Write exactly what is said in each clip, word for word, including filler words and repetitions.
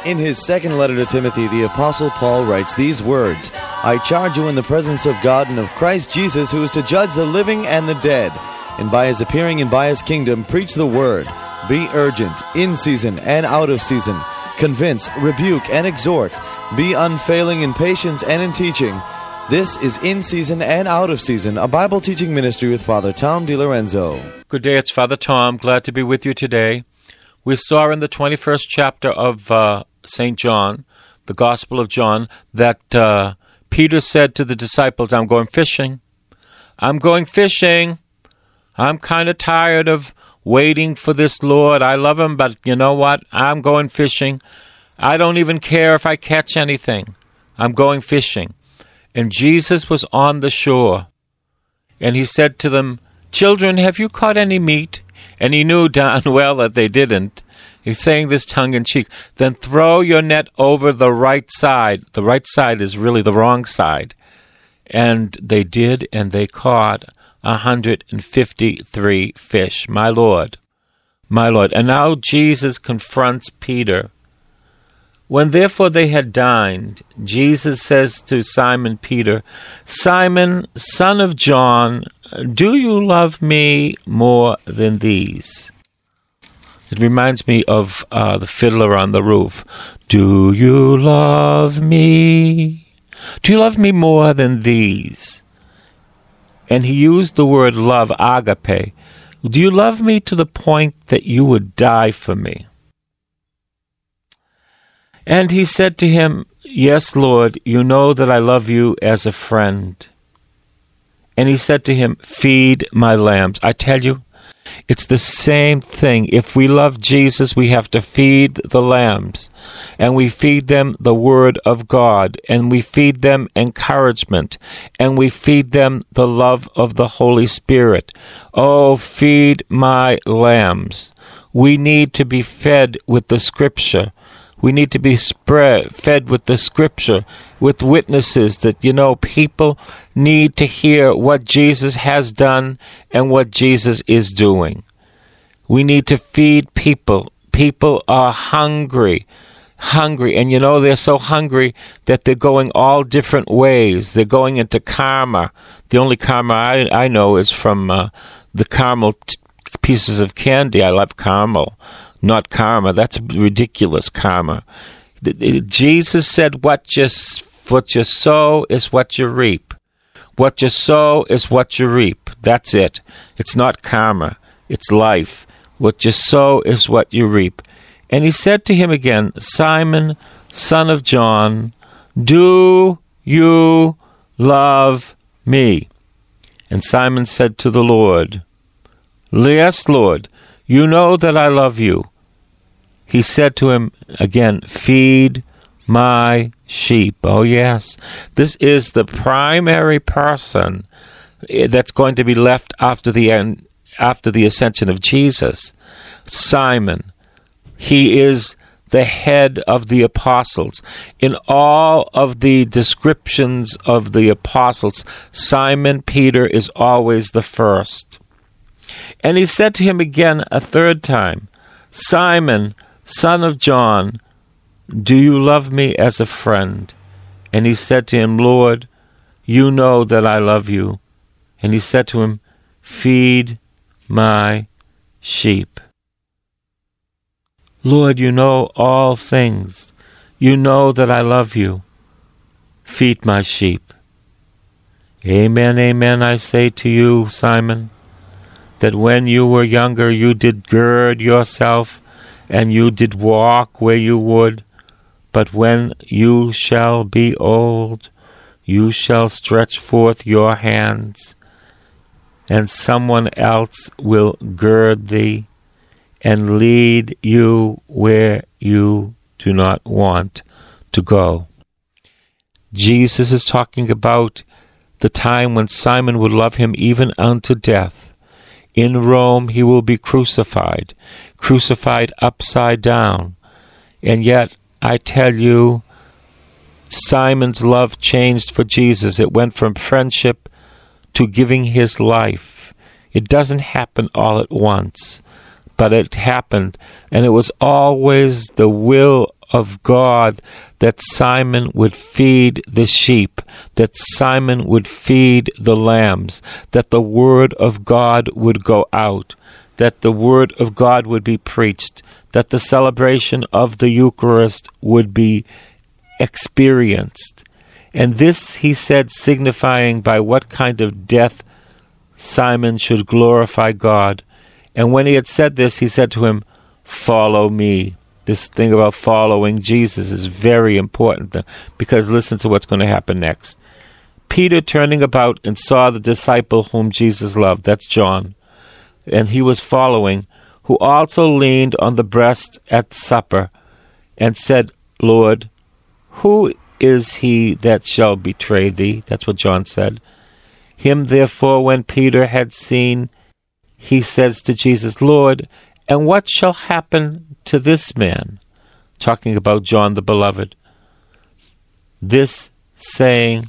In his second letter to Timothy, the Apostle Paul writes these words, I charge you in the presence of God and of Christ Jesus, who is to judge the living and the dead, and by his appearing and by his kingdom, preach the word. Be urgent, in season and out of season. Convince, rebuke, and exhort. Be unfailing in patience and in teaching. This is In Season and Out of Season, a Bible teaching ministry with Father Tom DiLorenzo. Good day, it's Father Tom. Glad to be with you today. We saw in the twenty-first chapter of uh, Saint John, the Gospel of John, that uh, Peter said to the disciples, I'm going fishing. I'm going fishing. I'm kind of tired of waiting for this Lord. I love him, but you know what? I'm going fishing. I don't even care if I catch anything. I'm going fishing. And Jesus was on the shore, and he said to them, Children, have you caught any meat? And he knew darn well that they didn't. He's saying this tongue-in-cheek. Then throw your net over the right side. The right side is really the wrong side. And they did, and they caught one hundred fifty-three fish. My Lord, my Lord. And now Jesus confronts Peter. When therefore they had dined, Jesus says to Simon Peter, Simon, son of John, do you love me more than these? It reminds me of uh, the Fiddler on the Roof. Do you love me? Do you love me more than these? And he used the word love, agape. Do you love me to the point that you would die for me? And he said to him, Yes, Lord, you know that I love you as a friend. And he said to him, Feed my lambs. I tell you, it's the same thing. If we love Jesus, we have to feed the lambs. And we feed them the Word of God. And we feed them encouragement. And we feed them the love of the Holy Spirit. Oh, feed my lambs. We need to be fed with the Scripture. We need to be spread, fed with the Scripture, with witnesses that, you know, people need to hear what Jesus has done and what Jesus is doing. We need to feed people. People are hungry, hungry. And, you know, they're so hungry that they're going all different ways. They're going into karma. The only karma I, I know is from uh, the caramel t- pieces of candy. I love caramel. Not karma. That's ridiculous karma. Jesus said, what you, what you sow is what you reap. What you sow is what you reap. That's it. It's not karma. It's life. What you sow is what you reap. And he said to him again, Simon, son of John, do you love me? And Simon said to the Lord, Yes, Lord, you know that I love you. He said to him again, Feed my sheep. Oh, yes. This is the primary person that's going to be left after the end, after the ascension of Jesus. Simon. He is the head of the apostles. In all of the descriptions of the apostles, Simon Peter is always the first. And he said to him again a third time, Simon, son of John, do you love me as a friend? And he said to him, Lord, you know that I love you. And he said to him, Feed my sheep. Lord, you know all things. You know that I love you. Feed my sheep. Amen, amen, I say to you, Simon, that when you were younger, you did gird yourself, and you did walk where you would. But when you shall be old, you shall stretch forth your hands, and someone else will gird thee, and lead you where you do not want to go. Jesus is talking about the time when Simon would love him even unto death. In Rome he will be crucified, crucified upside down. And yet, I tell you, Simon's love changed for Jesus. It went from friendship to giving his life. It doesn't happen all at once, but it happened, and it was always the will of God that Simon would feed the sheep, that Simon would feed the lambs, that the word of God would go out, that the word of God would be preached, that the celebration of the Eucharist would be experienced. And this he said, signifying by what kind of death Simon should glorify God. And when he had said this, he said to him, "Follow me." This thing about following Jesus is very important, because listen to what's going to happen next. Peter, turning about, and saw the disciple whom Jesus loved, that's John, and he was following, who also leaned on the breast at supper, and said, "Lord, who is he that shall betray thee?" That's what John said. Him therefore, when Peter had seen, he says to Jesus, "Lord, and what shall happen to this man?" Talking about John the Beloved. This saying,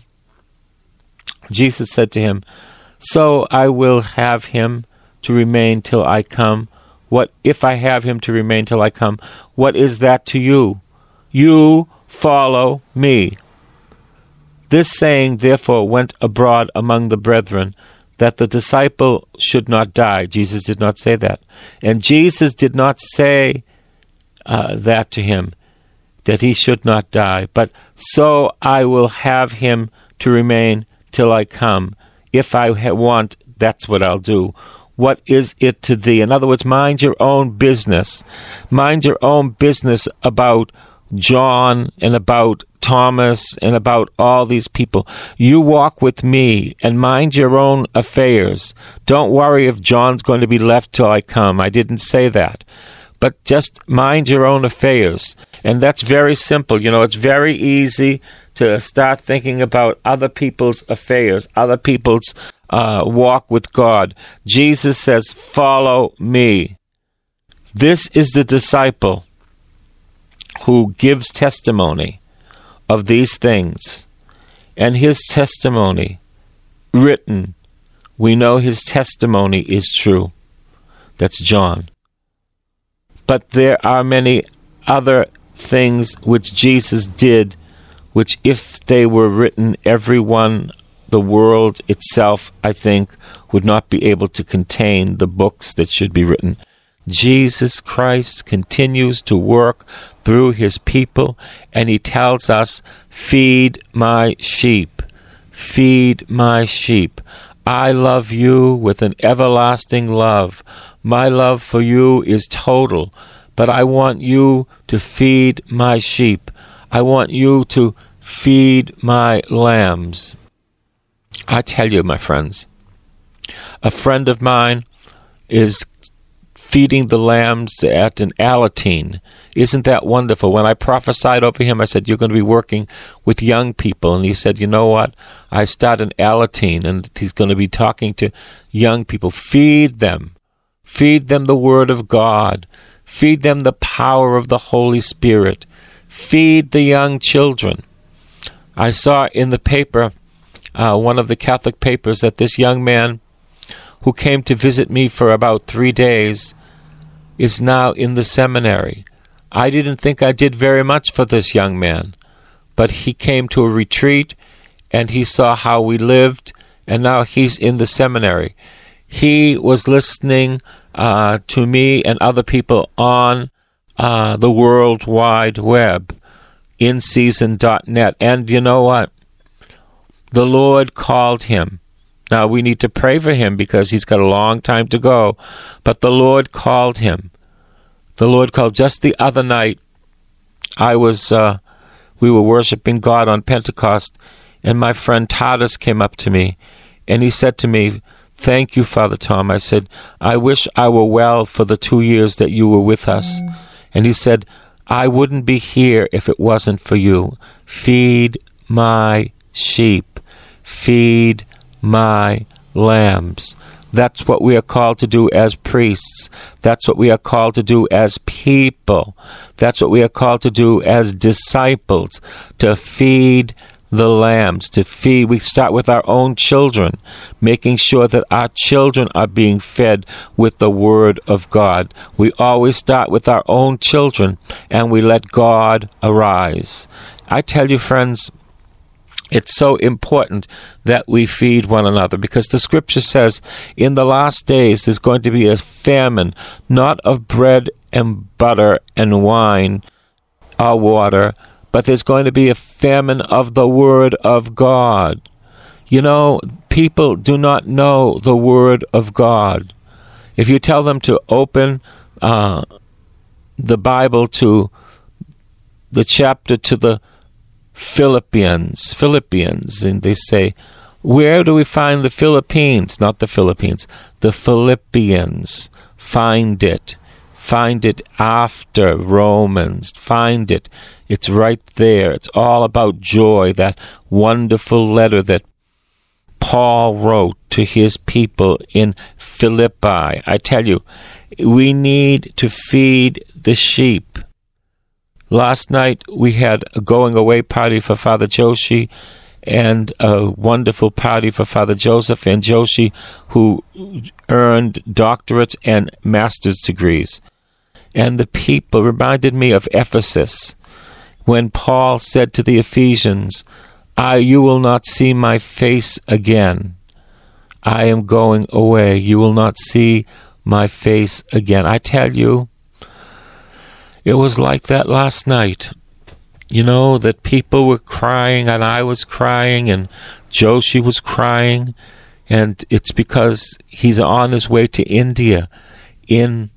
Jesus said to him, "So I will have him to remain till I come. What if I have him to remain till I come? What is that to you? You follow me." This saying therefore went abroad among the brethren, that the disciple should not die. Jesus did not say that. And Jesus did not say uh, that to him, that he should not die. But so I will have him to remain till I come. If I ha- want, that's what I'll do. What is it to thee? In other words, mind your own business. Mind your own business about John and about Thomas and about all these people. You walk with me and mind your own affairs. Don't worry if John's going to be left till I come. I didn't say that. But just mind your own affairs. And that's very simple. You know, it's very easy to start thinking about other people's affairs, other people's uh, walk with God. Jesus says, "Follow me." This is the disciple who gives testimony of these things, and his testimony written, we know his testimony is true. That's John. But there are many other things which Jesus did, which if they were written, everyone, the world itself, I think, would not be able to contain the books that should be written. Jesus Christ continues to work through his people, and he tells us, "Feed my sheep, feed my sheep. I love you with an everlasting love. My love for you is total, but I want you to feed my sheep. I want you to feed my lambs." I tell you, my friends, a friend of mine is feeding the lambs at an Alateen. Isn't that wonderful? When I prophesied over him, I said, "You're going to be working with young people." And he said, "You know what? I start an Alateen," and he's going to be talking to young people. Feed them. Feed them the Word of God. Feed them the power of the Holy Spirit. Feed the young children. I saw in the paper, uh, one of the Catholic papers, that this young man who came to visit me for about three days is now in the seminary. I didn't think I did very much for this young man, but he came to a retreat and he saw how we lived, and now he's in the seminary. He was listening uh, to me and other people on uh, the World Wide Web, in season dot net. And you know what? The Lord called him. Now, we need to pray for him because he's got a long time to go. But the Lord called him. The Lord called. Just the other night, I was, uh, we were worshiping God on Pentecost, and my friend Tadas came up to me, and he said to me, "Thank you, Father Tom." I said, "I wish I were well for the two years that you were with us." Mm. And he said, "I wouldn't be here if it wasn't for you. Feed my sheep. Feed my lambs." That's what we are called to do as priests. That's what we are called to do as people. That's what we are called to do as disciples, to feed the lambs, to feed. We start with our own children, making sure that our children are being fed with the Word of God. We always start with our own children, and we let God arise. I tell you, friends, it's so important that we feed one another, because the Scripture says in the last days there's going to be a famine, not of bread and butter and wine or water, but there's going to be a famine of the Word of God. You know, people do not know the Word of God. If you tell them to open uh, the Bible to the chapter to the Philippians, Philippians, and they say, where do we find the Philippines? Not the Philippines, the Philippians. Find it. Find it after Romans. Find it. It's right there. It's all about joy, that wonderful letter that Paul wrote to his people in Philippi. I tell you, we need to feed the sheep. Last night we had a going-away party for Father Joshi, and a wonderful party for Father Joseph and Joshi, who earned doctorates and master's degrees. And the people reminded me of Ephesus, when Paul said to the Ephesians, I, you will not see my face again. I am going away. You will not see my face again. I tell you, it was like that last night. You know, that people were crying, and I was crying, and Joshi was crying, and it's because he's on his way to India in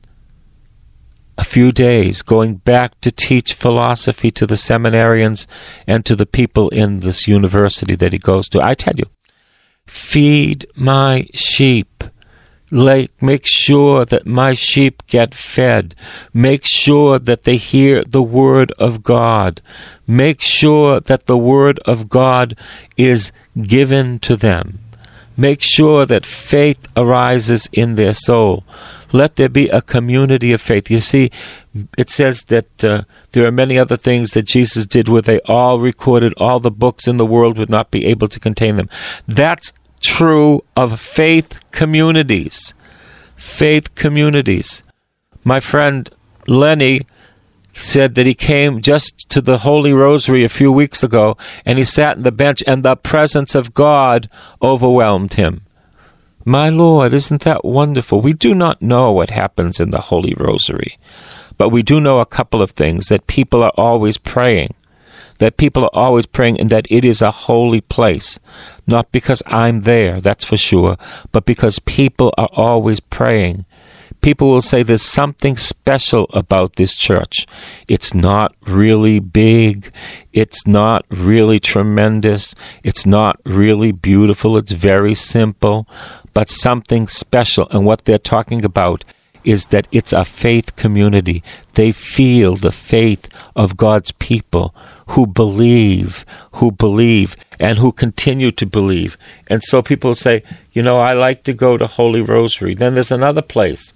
a few days, going back to teach philosophy to the seminarians and to the people in this university that he goes to. I tell you, feed my sheep. Like, make sure that my sheep get fed. Make sure that they hear the Word of God. Make sure that the Word of God is given to them. Make sure that faith arises in their soul. Let there be a community of faith. You see, it says that uh, there are many other things that Jesus did where they all recorded, all the books in the world would not be able to contain them. That's true of faith communities. Faith communities. My friend Lenny said that he came just to the Holy Rosary a few weeks ago, and he sat on the bench, and the presence of God overwhelmed him. My Lord, isn't that wonderful? We do not know what happens in the Holy Rosary, but we do know a couple of things, that people are always praying. That people are always praying, and that it is a holy place. Not because I'm there, that's for sure, but because people are always praying. People will say there's something special about this church. It's not really big. It's not really tremendous. It's not really beautiful. It's very simple, but something special. And what they're talking about is that it's a faith community. They feel the faith of God's people who believe, who believe, and who continue to believe. And so people say, you know, I like to go to Holy Rosary. Then there's another place,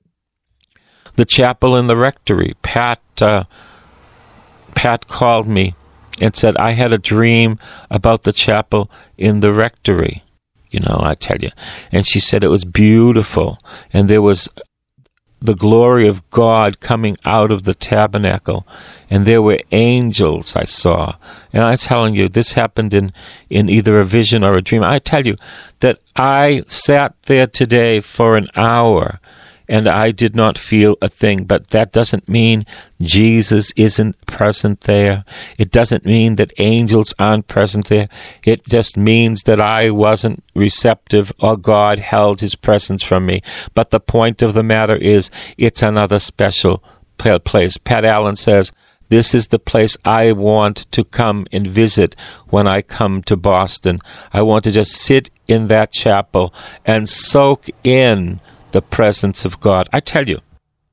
the chapel in the rectory. Pat, uh, Pat called me and said, I had a dream about the chapel in the rectory. You know, I tell you. And she said it was beautiful, and there was the glory of God coming out of the tabernacle, and there were angels I saw. And I'm telling you, this happened in, in either a vision or a dream. I tell you that I sat there today for an hour, and I did not feel a thing. But that doesn't mean Jesus isn't present there. It doesn't mean that angels aren't present there. It just means that I wasn't receptive, or God held his presence from me. But the point of the matter is, it's another special place. Pat Allen says, this is the place I want to come and visit when I come to Boston. I want to just sit in that chapel and soak in the presence of God. I tell you,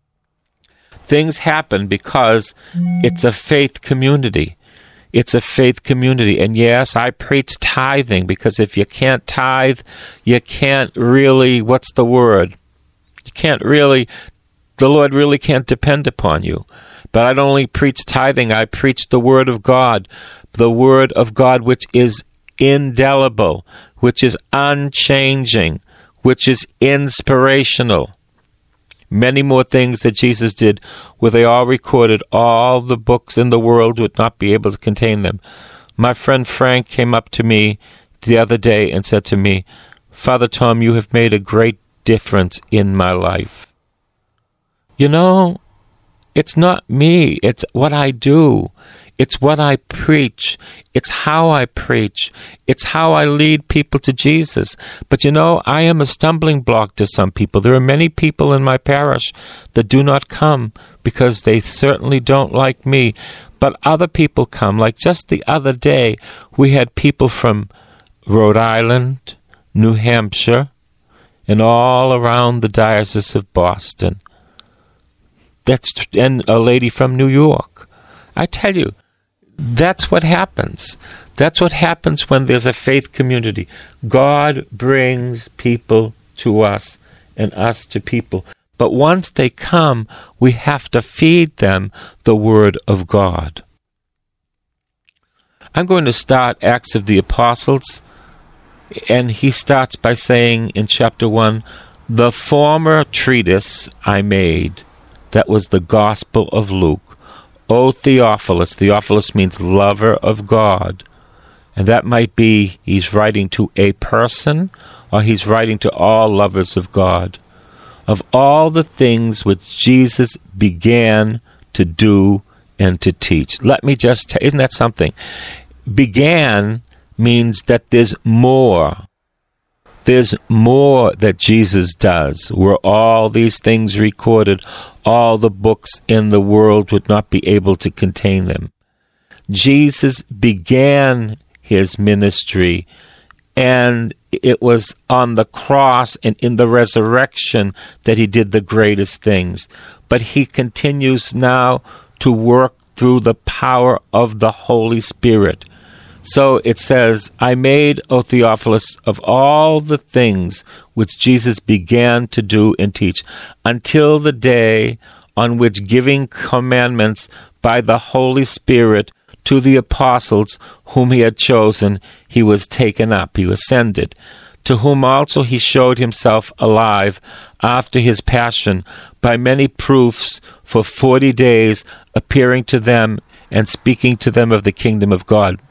things happen because it's a faith community. It's a faith community. And yes, I preach tithing, because if you can't tithe, you can't really, what's the word? You can't really, the Lord really can't depend upon you. But I don't only preach tithing, I preach the Word of God, the Word of God which is indelible, which is unchanging, which is inspirational. Many more things that Jesus did, where they all recorded, all the books in the world would not be able to contain them. My friend Frank came up to me the other day and said to me, Father Tom, you have made a great difference in my life. You know, it's not me. It's what I do. It's what I preach. It's how I preach. It's how I lead people to Jesus. But you know, I am a stumbling block to some people. There are many people in my parish that do not come because they certainly don't like me. But other people come. Like just the other day, we had people from Rhode Island, New Hampshire, and all around the Diocese of Boston. That's and a lady from New York. I tell you, that's what happens. That's what happens when there's a faith community. God brings people to us and us to people. But once they come, we have to feed them the Word of God. I'm going to start Acts of the Apostles, and he starts by saying in chapter one, the former treatise I made, that was the Gospel of Luke, O Theophilus. Theophilus means lover of God. And that might be he's writing to a person, or he's writing to all lovers of God. Of all the things which Jesus began to do and to teach. Let me just tell, isn't that something? Began means that there's more. There's more that Jesus does. Were all these things recorded, all the books in the world would not be able to contain them. Jesus began his ministry, and it was on the cross and in the resurrection that he did the greatest things. But he continues now to work through the power of the Holy Spirit. So it says, I made, O Theophilus, of all the things which Jesus began to do and teach, until the day on which, giving commandments by the Holy Spirit to the apostles whom he had chosen, he was taken up, he ascended, to whom also he showed himself alive after his passion by many proofs for forty days, appearing to them and speaking to them of the kingdom of God.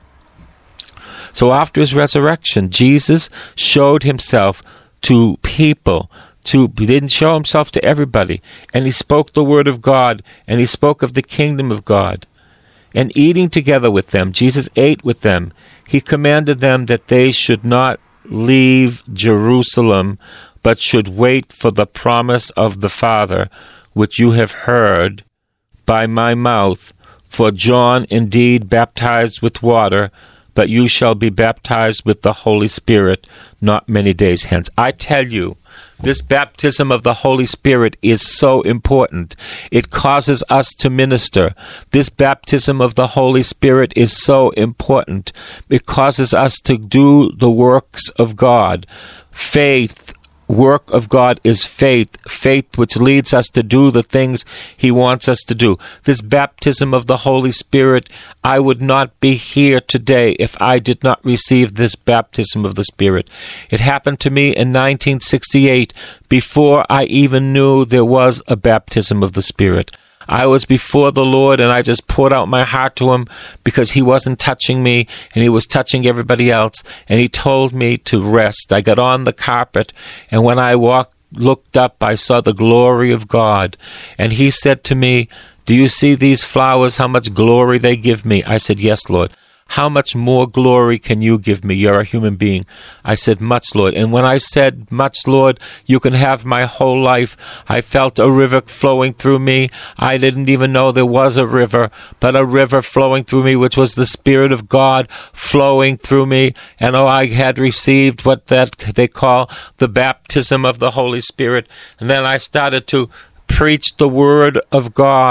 So after his resurrection, Jesus showed himself to people. To, he didn't show himself to everybody. And he spoke the word of God, and he spoke of the kingdom of God. And eating together with them, Jesus ate with them. He commanded them that they should not leave Jerusalem, but should wait for the promise of the Father, which you have heard by my mouth. For John indeed baptized with water, but you shall be baptized with the Holy Spirit not many days hence. I tell you, this baptism of the Holy Spirit is so important. It causes us to minister. This baptism of the Holy Spirit is so important. It causes us to do the works of God. Faith, work of God is faith, faith which leads us to do the things he wants us to do. This baptism of the Holy Spirit, I would not be here today if I did not receive this baptism of the Spirit. It happened to me in nineteen sixty-eight, before I even knew there was a baptism of the Spirit. I was before the Lord, and I just poured out my heart to him because he wasn't touching me, and he was touching everybody else, and he told me to rest. I got on the carpet, and when I walked, looked up, I saw the glory of God, and he said to me, do you see these flowers, how much glory they give me? I said, yes, Lord. How much more glory can you give me? You're a human being. I said, much, Lord. And when I said, much, Lord, you can have my whole life, I felt a river flowing through me. I didn't even know there was a river, but a river flowing through me, which was the Spirit of God flowing through me. And oh, I had received what that they call the baptism of the Holy Spirit. And then I started to preach the Word of God,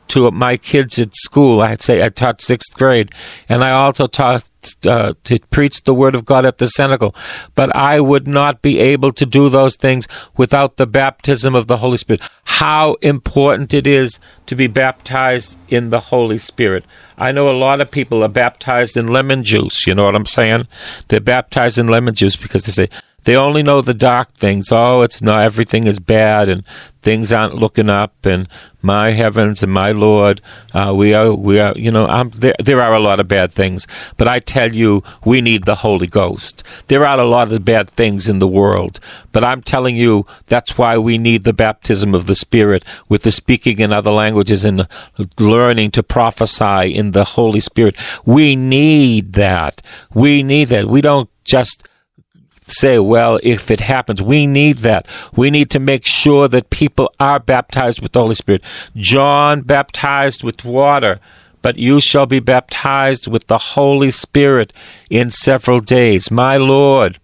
to my kids at school. I'd say I taught sixth grade, and I also taught uh, to preach the Word of God at the synagogue. But I would not be able to do those things without the baptism of the Holy Spirit. How important it is to be baptized in the Holy Spirit. I know a lot of people are baptized in lemon juice. You know what I'm saying? They're baptized in lemon juice because they say, they only know the dark things. Oh, it's not, everything is bad and things aren't looking up and my heavens and my Lord, uh, we are, we are, you know, I'm, there, there are a lot of bad things. But I tell you, we need the Holy Ghost. There are a lot of bad things in the world. But I'm telling you, that's why we need the baptism of the Spirit with the speaking in other languages and learning to prophesy in the Holy Spirit. We need that. We need that. We don't just say, well, if it happens, we need that. We need to make sure that people are baptized with the Holy Spirit. John baptized with water, but you shall be baptized with the Holy Spirit in several days. My Lord,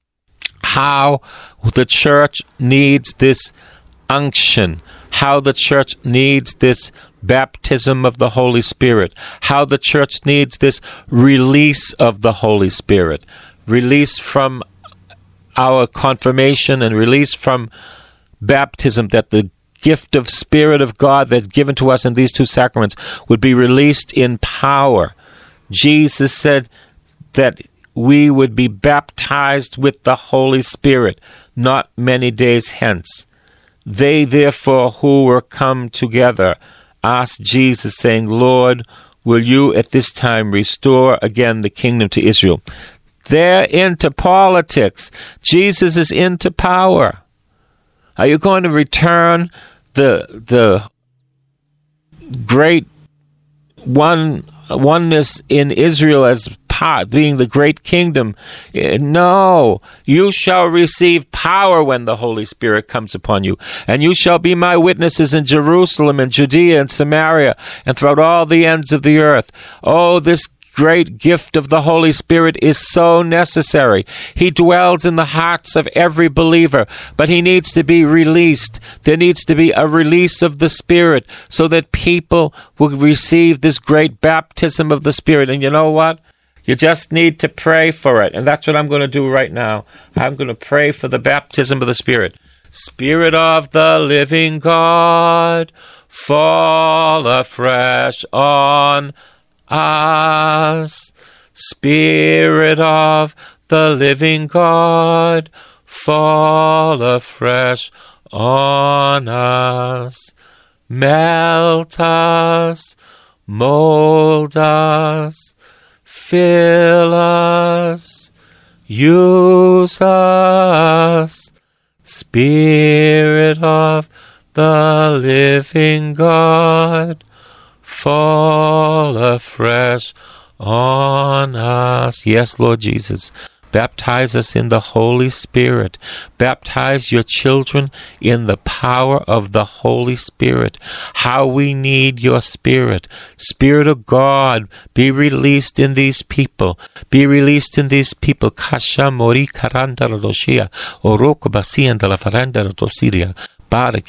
how the church needs this unction, how the church needs this baptism of the Holy Spirit, how the church needs this release of the Holy Spirit, release from our confirmation and release from baptism, that the gift of Spirit of God that's given to us in these two sacraments would be released in power. Jesus said that we would be baptized with the Holy Spirit not many days hence. They therefore who were come together asked Jesus, saying, Lord, will you at this time restore again the kingdom to Israel? They're into politics. Jesus is into power. Are you going to return the the great one oneness in Israel as part, being the great kingdom? No. You shall receive power when the Holy Spirit comes upon you, and you shall be my witnesses in Jerusalem and Judea and Samaria and throughout all the ends of the earth. Oh, this great gift of the Holy Spirit is so necessary. He dwells in the hearts of every believer, but he needs to be released. There needs to be a release of the Spirit so that people will receive this great baptism of the Spirit. And you know what? You just need to pray for it. And that's what I'm going to do right now. I'm going to pray for the baptism of the Spirit. Spirit of the living God, fall afresh on us. Spirit of the living God, fall afresh on us. Melt us, mold us, fill us, use us. Spirit of the living God, fall afresh on us. Yes, Lord Jesus. Baptize us in the Holy Spirit. Baptize your children in the power of the Holy Spirit. How we need your Spirit. Spirit of God, be released in these people. Be released in these people. Kasha mori karanda roshia, oroko basianda la faranda rosiria. Look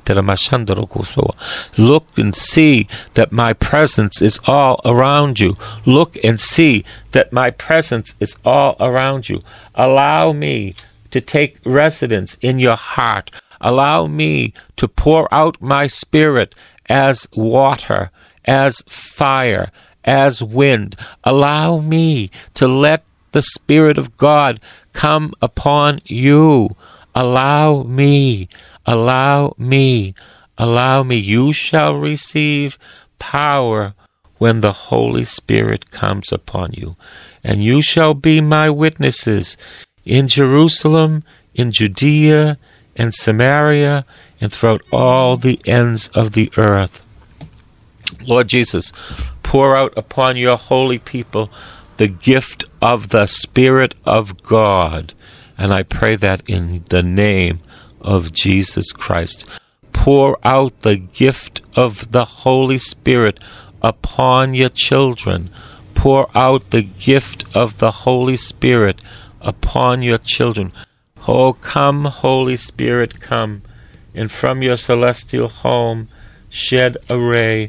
and see that my presence is all around you. Look and see that my presence is all around you. Allow me to take residence in your heart. Allow me to pour out my Spirit as water, as fire, as wind. Allow me to let the Spirit of God come upon you. Allow me. Allow me, allow me. You shall receive power when the Holy Spirit comes upon you. And you shall be my witnesses in Jerusalem, in Judea, and Samaria, and throughout all the ends of the earth. Lord Jesus, pour out upon your holy people the gift of the Spirit of God. And I pray that in the name of Jesus Christ. Pour out the gift of the Holy Spirit upon your children. Pour out the gift of the Holy Spirit upon your children. Oh, come, Holy Spirit, come, and from your celestial home shed a ray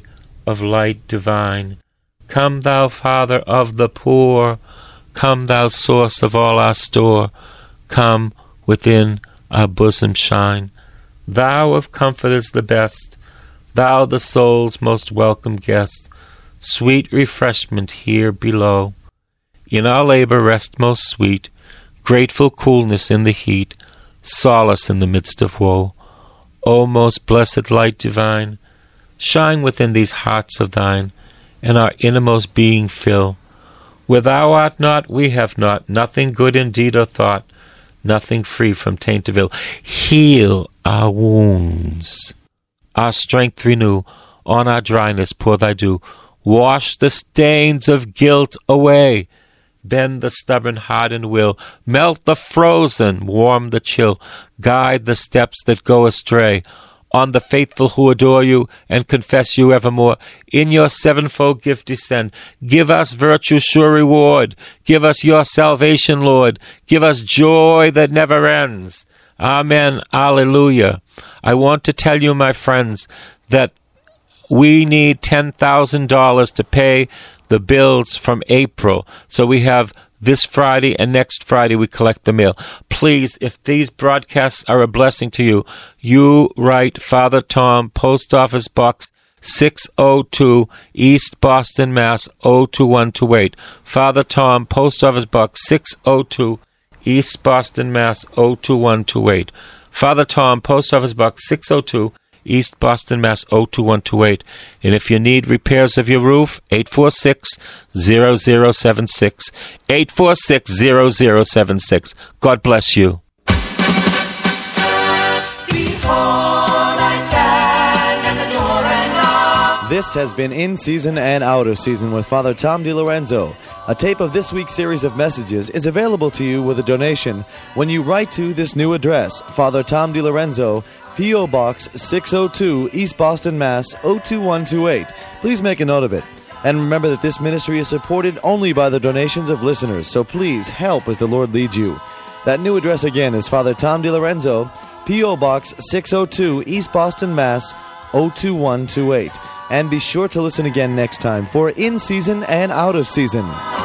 of light divine. Come, thou Father of the poor. Come, thou source of all our store. Come, within our bosom shine. Thou of comfort is the best. Thou the soul's most welcome guest. Sweet refreshment here below. In our labor rest most sweet. Grateful coolness in the heat. Solace in the midst of woe. O most blessed light divine, shine within these hearts of thine, and our innermost being fill. Where thou art not, we have not, nothing good in deed or thought, nothing free from taint of ill. Heal our wounds, our strength renew, on our dryness pour thy dew. Wash the stains of guilt away, bend the stubborn heart and will, melt the frozen, warm the chill, guide the steps that go astray. On the faithful who adore you and confess you evermore, in your sevenfold gift descend. Give us virtue's sure reward. Give us your salvation, Lord. Give us joy that never ends. Amen. Alleluia. I want to tell you, my friends, that we need ten thousand dollars to pay the bills from April. So we have this Friday and next Friday we collect the mail. Please, if these broadcasts are a blessing to you, you write Father Tom, Post Office Box six oh two, East Boston, Mass. oh two one two eight. Father Tom, Post Office Box six oh two, East Boston, Mass. oh two one two eight. Father Tom, Post Office Box six oh two, East Boston, Mass. oh two one two eight. And if you need repairs of your roof, eight four six, zero zero seven six. eight four six, zero zero seven six. God bless you. This has been In Season and Out of Season with Father Tom DiLorenzo. A tape of this week's series of messages is available to you with a donation when you write to this new address, Father Tom DiLorenzo, P O. Box six oh two, East Boston, Mass. oh two one two eight. Please make a note of it. And remember that this ministry is supported only by the donations of listeners, so please help as the Lord leads you. That new address again is Father Tom DiLorenzo, P O. Box six oh two, East Boston, Mass. oh two one two eight. And be sure to listen again next time for In Season and Out of Season.